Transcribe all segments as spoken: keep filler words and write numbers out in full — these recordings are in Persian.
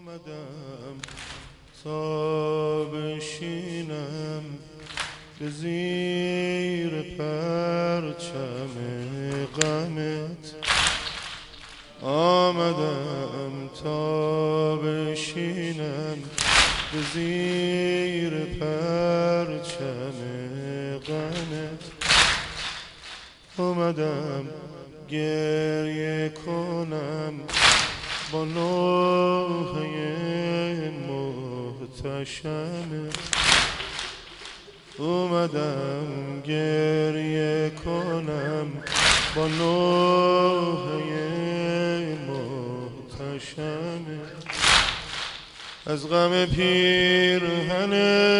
آمدم تا بشینم به زیر پرچم غمت، آمدم تا بشینم به زیر پرچم غمت، اومدم گریه کنم با نوحه محتشمت، اومدم گریه کنم با نوحه محتشمت، از غم پیرهن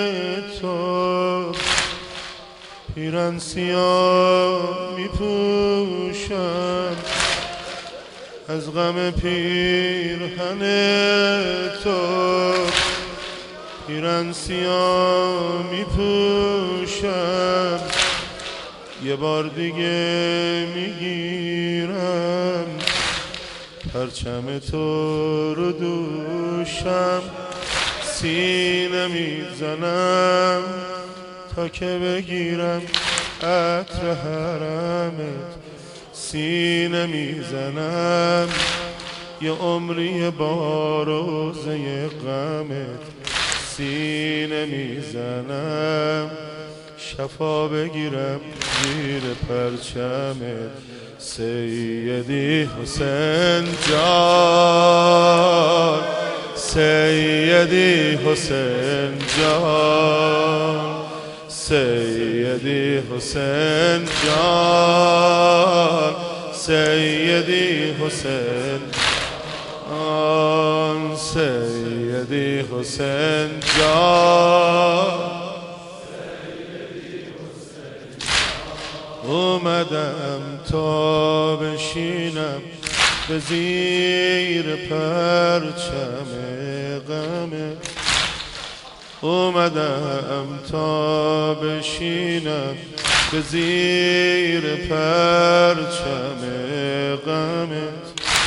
تو پیرن سیاه می پوشم، از غم پیرهن تو پیرن سیاه می پوشم، یه بار دیگه می گیرم پرچم تو رو دوشم، سینه می زنم تا که بگیرم عطر حرمت، سینه می زنم یه عمری با روزه غمت، سینه می زنم شفا بگیرم زیر پرچمت، سیدی حسین جان، سیدی حسین جان، سیدی حسین جان، سیدی حسین جان، سیدی حسین جان، اومدم تا بشینم به زیر پرچم غمت، اومدم تا بشینم به زیر پرچم غمت،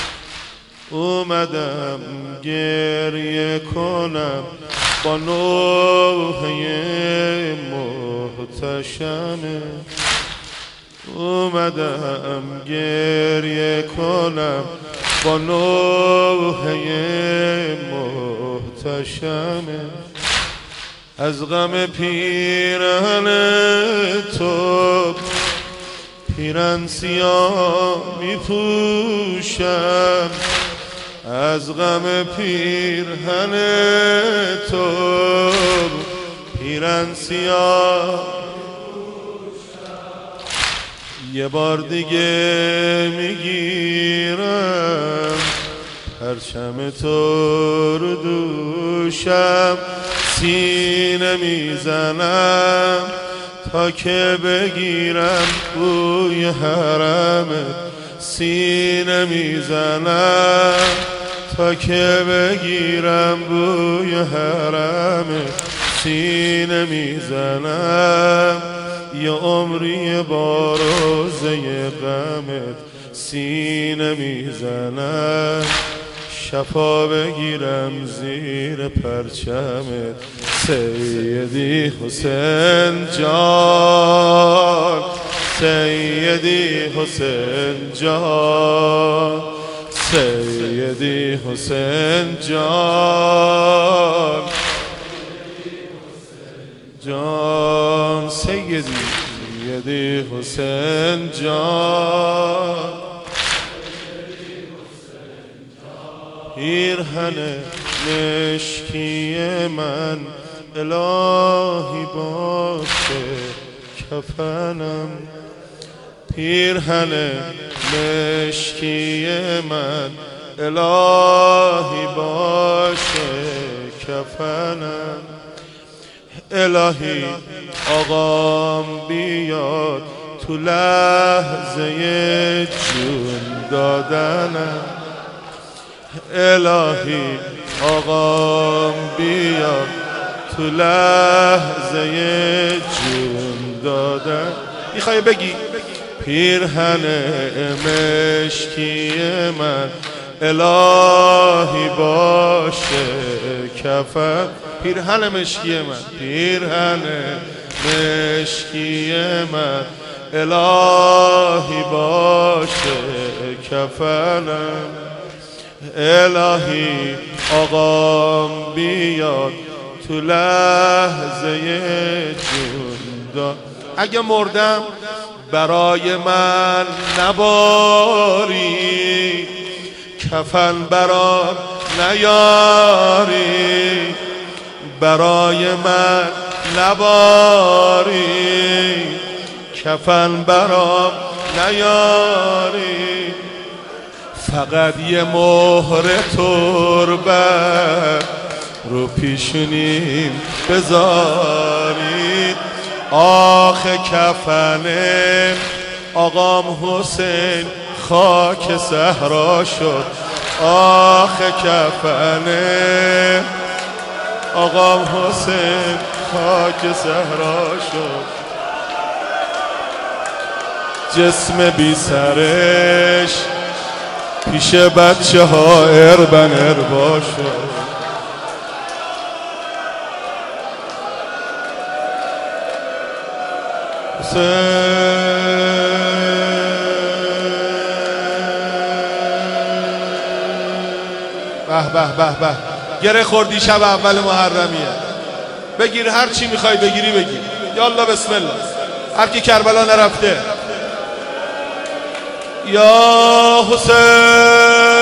اومدم گریه کنم با نوحه محتشمت، اومدم گریه کنم با نوحه محتشمت، از غم پیرهن تو پیرن سیاه می پوشم، از غم پیرهن تو پیرن سیاه یه بار دیگه میگیرم پرچم تو رو دوشم، سینه میزنم تا که بگیرم بوی حرمت، سینه میزنم تا که بگیرم بوی حرمت، سینه میزنم یه عمری با روزه غمت، سینه میزنم شفا بگیرم زیر پرچمت، سیدی حسین جان، سیدی حسین جان، سیدی حسین جان جان، سیدی سیدی حسین جان، پیرهن مشکی من الهی باشه کفنم، پیرهن مشکی من الهی باشه کفنم، الهی آقام بیاد تو لحظه جون دادنم، الهی آقام بیاد تو لحظه جون دادن، میخوای بگی پیرهن مشکی من الهی باشه کفن. پیرهن مشکی من، پیرهن مشکی من، الهی باشه کفنم. الهی آقام بیاد تو لحظه جون. اگه مردم برای من نباری، کفن برام نیاری، برای من نباری، کفن برام نیاری. فقط یه مهر تربت رو پیشونیم بذارید. آخه کفن آقام حسین خاک صحرا شد. آخه کفن آقام حسین خاک صحرا شد. جسم بی سرش پیش بچه ها اربن اربا شد. به به به به گره خوردی شب اول محرمیه. بگیر هر چی میخوای بگیری بگیر. یالله بسم الله. هر کی کربلا نرفته. یا حسین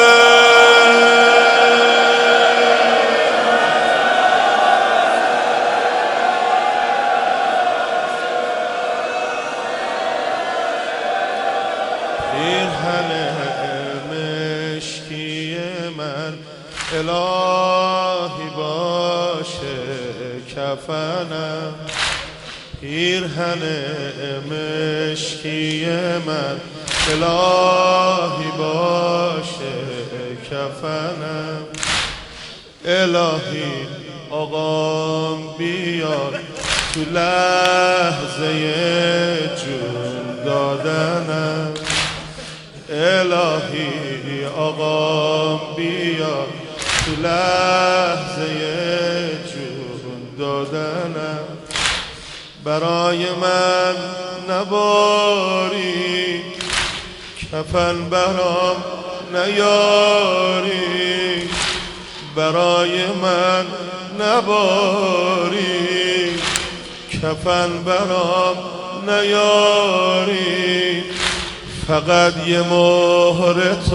پیرهن مشکی من، الهی باشه کفنم. پیرهن مشکی من، الهی باشه کفنم. الهی آقام بیاد تو لحظه جون دادنم. الهی آقام بیاد تو لحظه جون دادنم. برای من نباری، کفن برام نیاری، برای من نباری، کفن برام نیاری. فقط یه مهر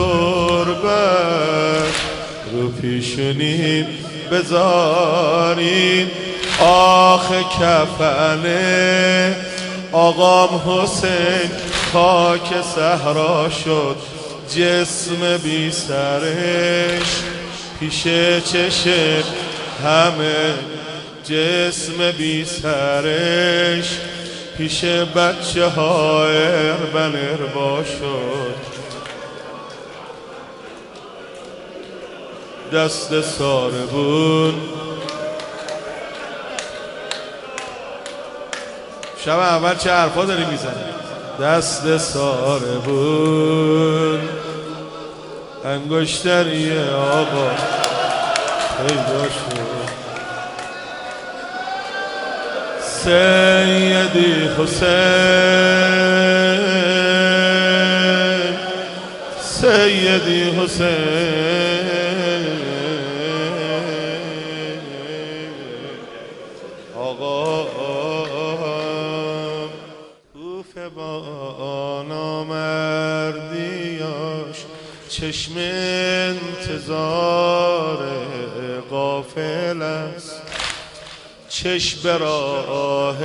تربت رو پیشونیم بذارین. آخه کفنه آقام حسین خاک صحرا شد. جسم بی سرش پیش چشم همه، جسم بی سرش پیش بچه ها اربن اربا شد. دست ساربون شب اول چه حرفا داری میزنی؟ دست ساربون انگشتری آقا پیدا شد. سیدی حسین، سیدی حسین، آقا کوفه با نامردیاش چشم انتظار غافل است. چشم به راه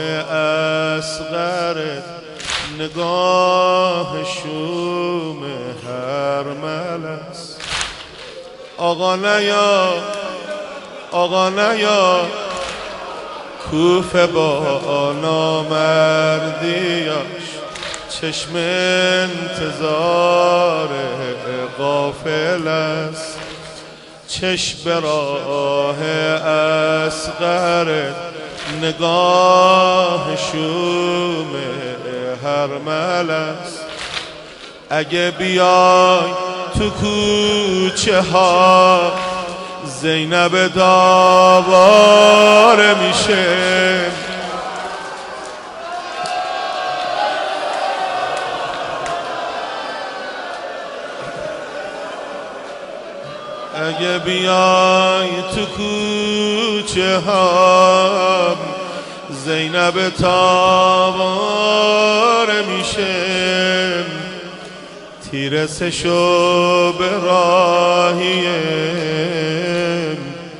اصغر نگاه شوم هرمل است. آقا نیا، آقا نیا، کوفه با نامردیاش چشم انتظار غافل است. چشم به راه اصغر نگاه شوم هرمل است. اگه بیای تو کوچه ها زینب داواره میشه. اگه بیای تو کوچه ها زینب تاباره میشه. تیر سشو به راهیم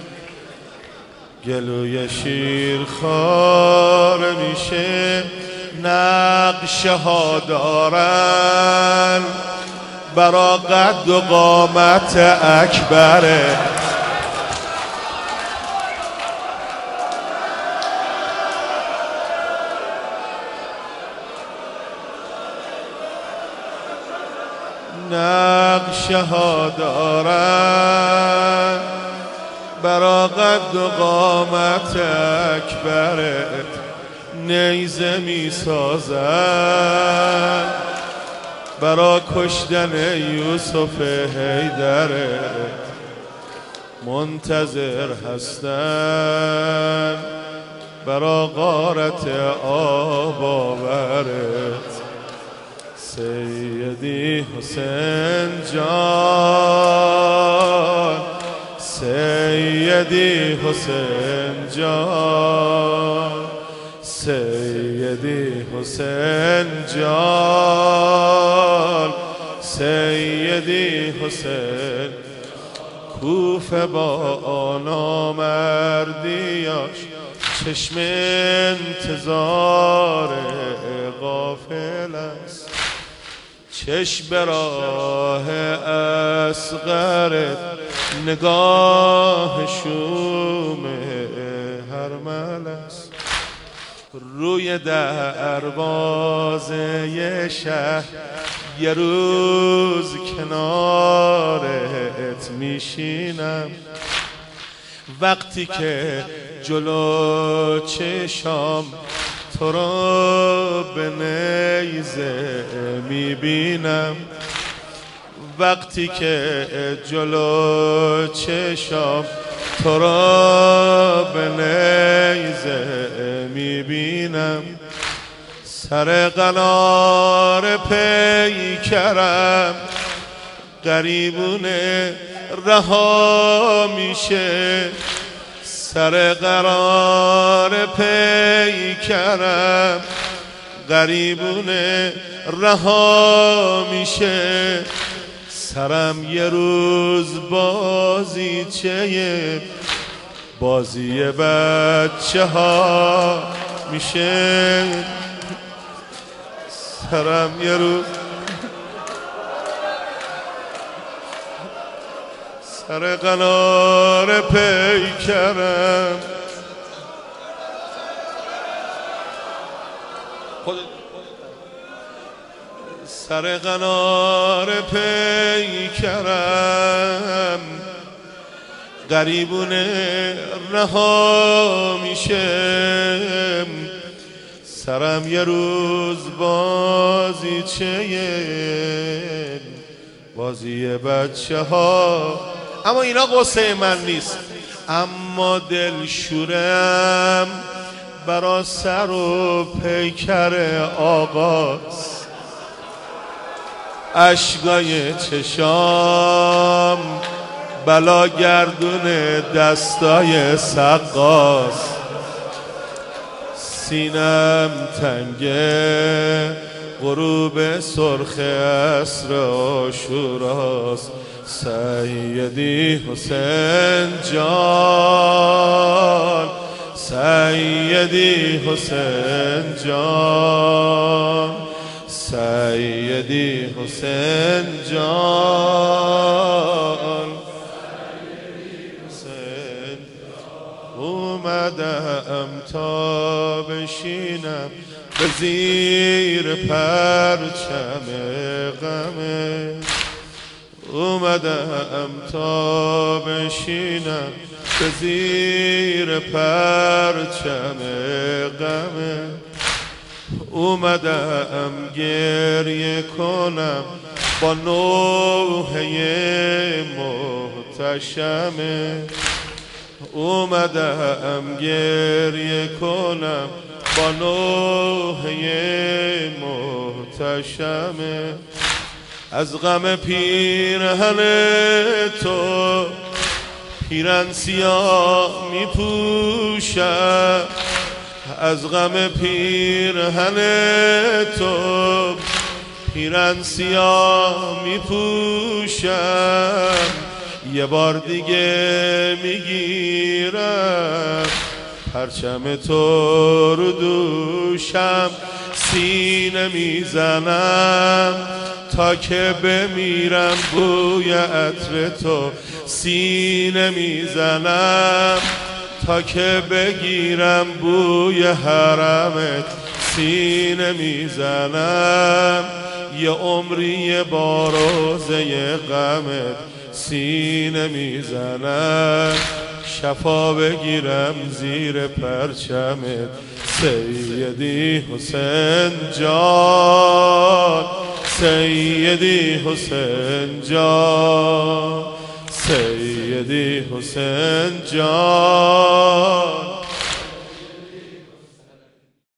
گلوی شیر خاره میشه. نقشه ها دارن برا قد و قامت اکبره. نقشه ها دارن برا قد و قامت اکبرت. نیزه می سازن برا کشتن یوسف حیدرت. منتظر هستن برا غارت آب آورت. سیدی حسین جان سیدی حسین جان سیدی حسین جان سیدی حسین. کوفه با نامردیاش چشم انتظار غافل است. چشم به راه اصغرت نگاه شوم هرمل است. روی دروازه شهر یه روز کنارت میشینم. وقتی که جلو چشام تو را به نیزه میبینم. وقتی که جلو چشام تو را به نیزه میبینم. سر قنار پیکرم غریبونه رها میشه. سر قرار پیکرم غریبونه رها میشه. سرم یه روز بازیچه بازی بچه ها میشه. سرم یه روز سر قنار پیکرم سر قنار پیکرم غریبونه رها میشه. سرم یه روز بازیچه بازی بچه ها. اما اینا قصه من نیست. اما دلشورم برا سر و پیکر آقاست. اشکای چشام بلا گردون دستای سقاست. سینم تنگه غروب سرخ عصر عاشوراست. سیدی حسین جان سیدی حسین جان سیدی حسین جان حسین. اومدم تا بشینم به زیر پرچم غمه. اومدم تا بشینم به زیر پرچم غمه. اومدم گریه کنم با نوحه محتشمه، اومدم گریه کنم با نوحه محتشمه. از غم پیرهن تو پیرن سیاه می پوشم، از غم پیرهن تو پیرن سیاه می پوشم. یه بار دیگه میگیرم پرچم تو رو دوشم، سینه میزنم تا که بمیرم بوی عطر تو، سینه میزنم تا که بگیرم بوی حرمت، سینه میزنم یه عمری با روزه غمت، سینه میزنم شفا بگیرم زیر پرچمت. سیدی حسین جان، سیدی حسین جان، سیدی حسین جان.